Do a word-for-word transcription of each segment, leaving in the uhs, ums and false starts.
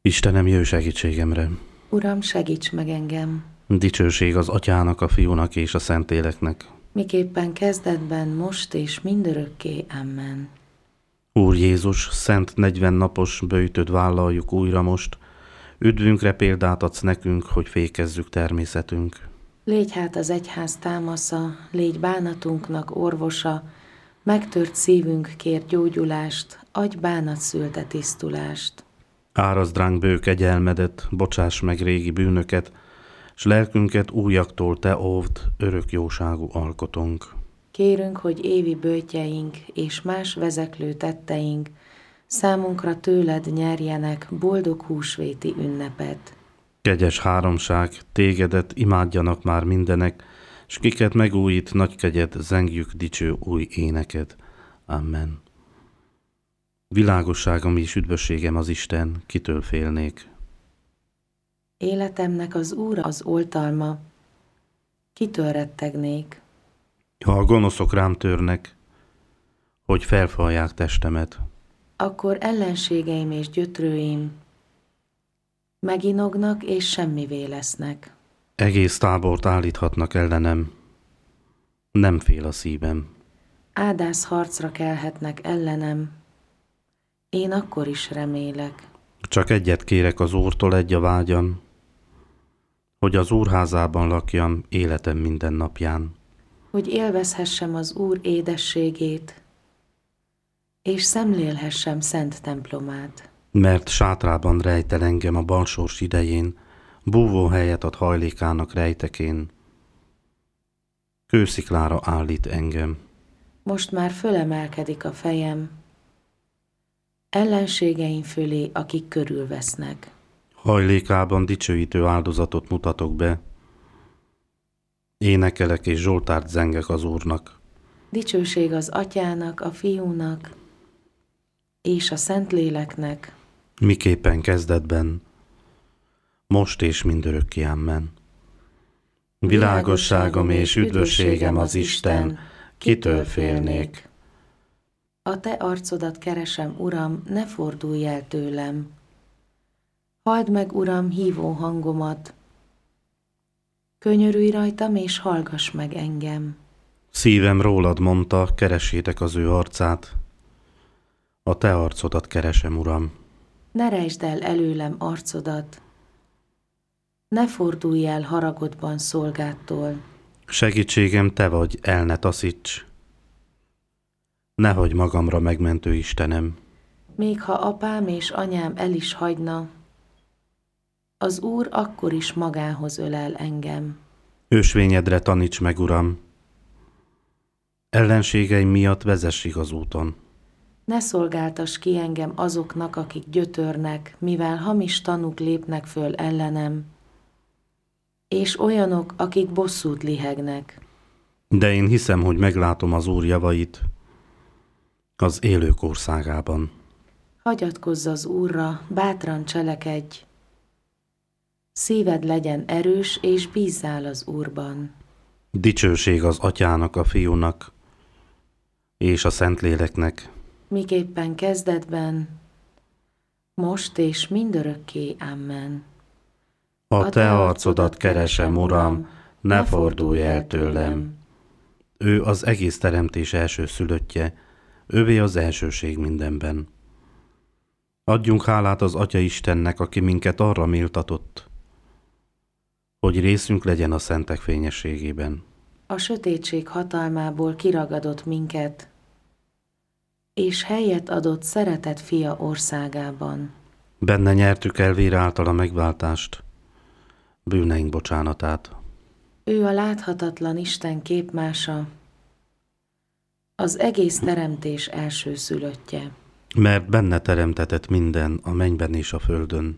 Istenem, jöjj segítségemre! Uram, segíts meg engem! Dicsőség az Atyának, a Fiúnak és a Szentléleknek. Miképpen kezdetben, most és mindörökké. Amen. Úr Jézus, szent negyven napos böjtöd vállaljuk újra most, üdvünkre példát adsz nekünk, hogy fékezzük természetünk. Légy hát az egyház támasza, légy bánatunknak orvosa, megtört szívünk kér gyógyulást, adj bánat szülte tisztulást. Árazd ránk bő kegyelmedet, bocsáss meg régi bűnöket, s lelkünket újaktól te óvd, örök jóságú alkotónk. Kérünk, hogy évi böjtjeink és más vezeklő tetteink számunkra tőled nyerjenek boldog húsvéti ünnepet. Kegyes háromság, tégedet imádjanak már mindenek, s kiket megújít nagy kegyed, zengjük dicső új éneket. Amen. Világosságom és üdvösségem az Isten, kitől félnék. Életemnek az Úr az oltalma, kitől rettegnék? Ha a gonoszok rám törnek, hogy felfalják testemet, Akkor ellenségeim és gyötrőim meginognak és semmivé lesznek. egész tábort állíthatnak ellenem, nem fél a szívem. Ádász harcra kelhetnek ellenem, én akkor is remélek. Csak egyet kérek az Úrtól, egy a vágyam, hogy az Úrházában lakjam életem minden napján. Hogy élvezhessem az Úr édességét, és szemlélhessem szent templomát. Mert sátrában rejtel engem a balsors idején, búvó helyet ad hajlékának rejtekén. Kősziklára állít engem. Most már fölemelkedik a fejem, ellenségeim fölé, akik körülvesznek. Hajlékában dicsőítő áldozatot mutatok be. Énekelek és zsoltárt zengek az Úrnak. Dicsőség az Atyának, a Fiúnak és a Szentléleknek, Miképpen kezdetben, most és mindörökké. Amen. Világosságom és üdvösségem az Isten, kitől félnék. A te arcodat keresem, Uram, ne fordulj el tőlem. Halld meg, Uram, hívó hangomat. Könyörülj rajtam, és hallgass meg engem. Szívem rólad mondta, keressétek az ő arcát. A te arcodat keresem, Uram. Ne rejtsd el előlem arcodat. Ne fordulj el haragodban szolgádtól. Segítségem te vagy, el ne taszíts. Nehogy magamra megmentő Istenem. Még ha apám és anyám el is hagyna, az Úr akkor is magához ölel engem. Ösvényedre taníts meg, Uram. Ellenségeim miatt vezess igaz úton. Ne szolgáltass ki engem azoknak, akik gyötörnek, mivel hamis tanúk lépnek föl ellenem, és olyanok, akik bosszút lihegnek. De én hiszem, hogy meglátom az Úr javait az élők országában. Hagyatkozz az Úrra, bátran cselekedj. Szíved legyen erős, és bízzál az Úrban. Dicsőség az Atyának, a Fiúnak és a Szentléleknek. Miképpen kezdetben, most és mindörökké. Amen. A te arcodat keresem, Uram, ne fordulj el tőlem. Ő az egész teremtés első szülöttje, ővé az elsőség mindenben. Adjunk hálát az Atya Istennek, aki minket arra méltatott, hogy részünk legyen a szentek fényességében. A sötétség hatalmából kiragadott minket, és helyet adott szeretett fia országában. Benne nyertük el vér által a megváltást, bűneink bocsánatát. Ő a láthatatlan Isten képmása, az egész teremtés első szülöttje. Mert benne teremtetett minden a mennyben és a földön.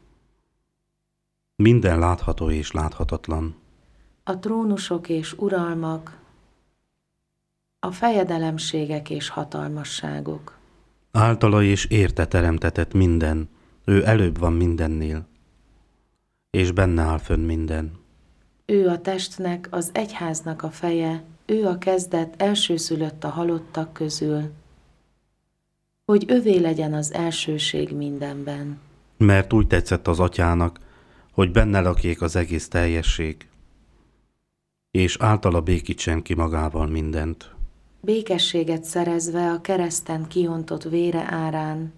Minden látható és láthatatlan. A trónusok és uralmak, a fejedelemségek és hatalmasságok. Általa és érte teremtetett minden, ő előbb van mindennél, és benne áll fönn minden. Ő a testnek, az egyháznak a feje, ő a kezdet, elsőszülött a halottak közül, hogy övé legyen az elsőség mindenben. Mert úgy tetszett az atyának, hogy benne lakjék az egész teljesség, és általa békítsen ki magával mindent. Békességet szerezve a kereszten kiontott vére árán,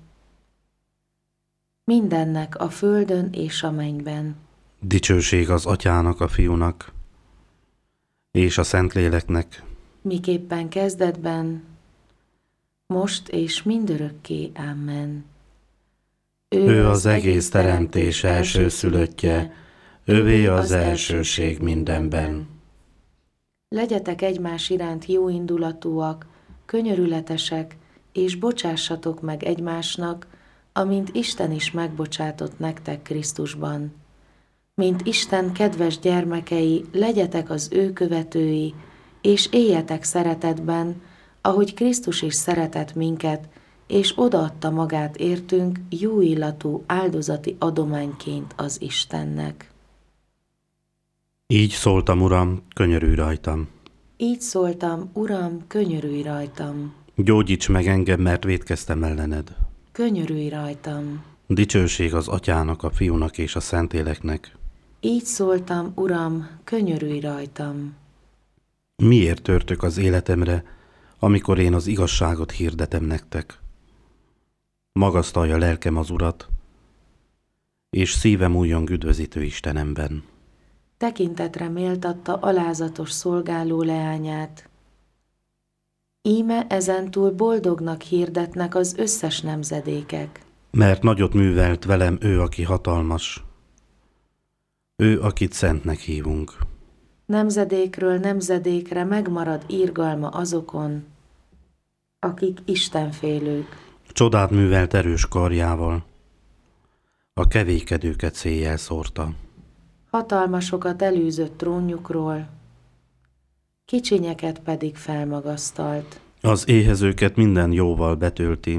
mindennek a földön és a mennyben. Dicsőség az atyának, a fiúnak, és a Szentléleknek, miképpen kezdetben, most és mindörökké. Amen. Ő, ő az egész teremtés elsőszülöttje, ővé az elsőség mindenben. Legyetek egymás iránt jóindulatúak, könyörületesek, és bocsássatok meg egymásnak, amint Isten is megbocsátott nektek Krisztusban. Mint Isten kedves gyermekei, legyetek az ő követői, és éljetek szeretetben, ahogy Krisztus is szeretett minket, és odaadta magát értünk jó illatú áldozati adományként az Istennek. Így szóltam, Uram, könyörülj rajtam. Így szóltam, Uram, könyörülj rajtam. Gyógyíts meg engem, mert vétkeztem ellened. Könyörülj rajtam. Dicsőség az atyának, a fiúnak és a Szentléleknek. Így szóltam, Uram, könyörülj rajtam. Miért törtök az életemre, amikor én az igazságot hirdetem nektek? Magasztalja lelkem az Urat, és szívem újjong üdvözítő Istenemben. Tekintetre méltatta alázatos szolgáló leányát. Íme ezentúl boldognak hirdetnek az összes nemzedékek. Mert nagyot művelt velem ő, aki hatalmas. Ő, akit szentnek hívunk. Nemzedékről nemzedékre megmarad irgalma azokon, akik istenfélők. Csodát művelt erős karjával. A kevékedőket széjjel szórta. Hatalmasokat elűzött trónjukról, kicsinyeket pedig felmagasztalt. Az éhezőket minden jóval betölti,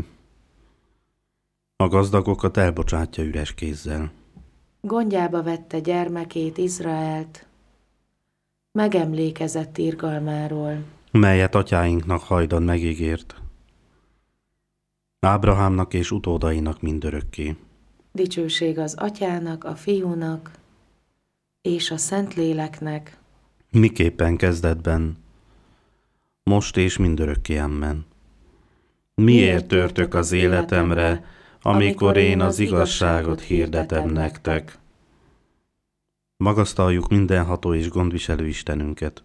a gazdagokat elbocsátja üres kézzel. Gondjába vette gyermekét, Izraelt, megemlékezett irgalmáról, melyet atyáinknak hajdan megígért, Ábrahámnak és utódainak mindörökké. Dicsőség az atyának, a fiúnak és a Szentléleknek, miképpen kezdetben, most és mindörökké. Amen. Miért törtök az életemre, amikor én az igazságot hirdetem nektek? Magasztaljuk mindenható és gondviselő Istenünket.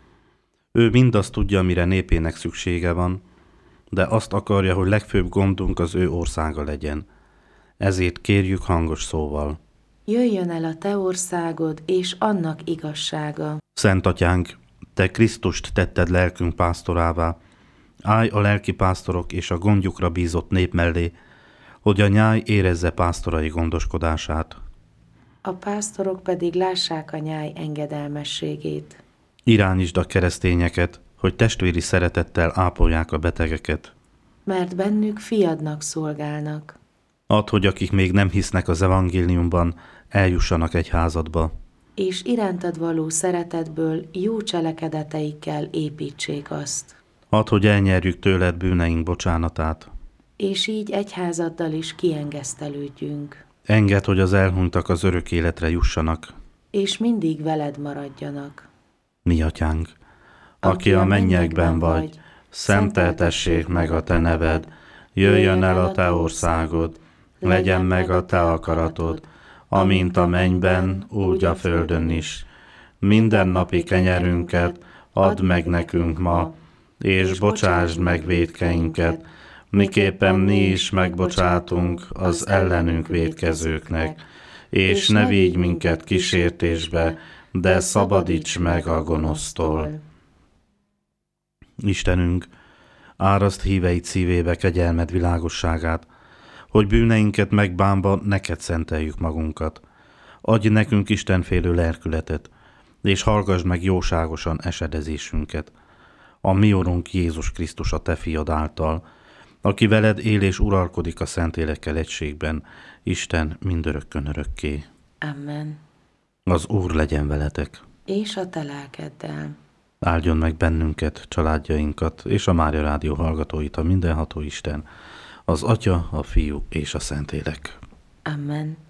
Ő mindazt tudja, amire népének szüksége van, de azt akarja, hogy legfőbb gondunk az ő országa legyen. Ezért kérjük hangos szóval. Jöjjön el a te országod és annak igazsága. Szent Atyánk, te Krisztust tetted lelkünk pásztorává, állj a lelki pásztorok és a gondjukra bízott nép mellé, hogy a nyáj érezze pásztorai gondoskodását. A pásztorok pedig lássák a nyáj engedelmességét. Irányítsd a keresztényeket, hogy testvéri szeretettel ápolják a betegeket. Mert bennük fiadnak szolgálnak. Add, hogy akik még nem hisznek az evangéliumban, eljussanak egyházadba. És irántad való szeretetből jó cselekedeteikkel építsék azt. Add, hogy elnyerjük tőled bűneink bocsánatát. És így egyházaddal is kiengesztelődjünk. Engedd, hogy az elhunytak az örök életre jussanak. És mindig veled maradjanak. Mi atyánk, aki a mennyekben vagy, szenteltessék meg a te neved, jöjjön el a te országod, legyen meg a te akaratod, amint a mennyben, úgy a földön is. Mindennapi kenyerünket add meg nekünk ma, és bocsásd meg vétkeinket, miképpen mi is megbocsátunk az ellenünk vétkezőknek, és ne vigy minket kísértésbe, de szabadíts meg a gonosztól. Istenünk, áraszt híveid szívébe kegyelmed világosságát, hogy bűneinket megbánva neked szenteljük magunkat. Adj nekünk istenfélő lelkületet, és hallgassd meg jóságosan esedezésünket. A mi Urunk Jézus Krisztus a te fiad által, aki veled él és uralkodik a Szentlélekkel egységben, Isten mindörökkön örökké. Amen. Az Úr legyen veletek. És a te lelkeddel. Áldjon meg bennünket, családjainkat és a Mária Rádió hallgatóit a mindenható Isten, az Atya, a Fiú és a Szentlélek. Amen.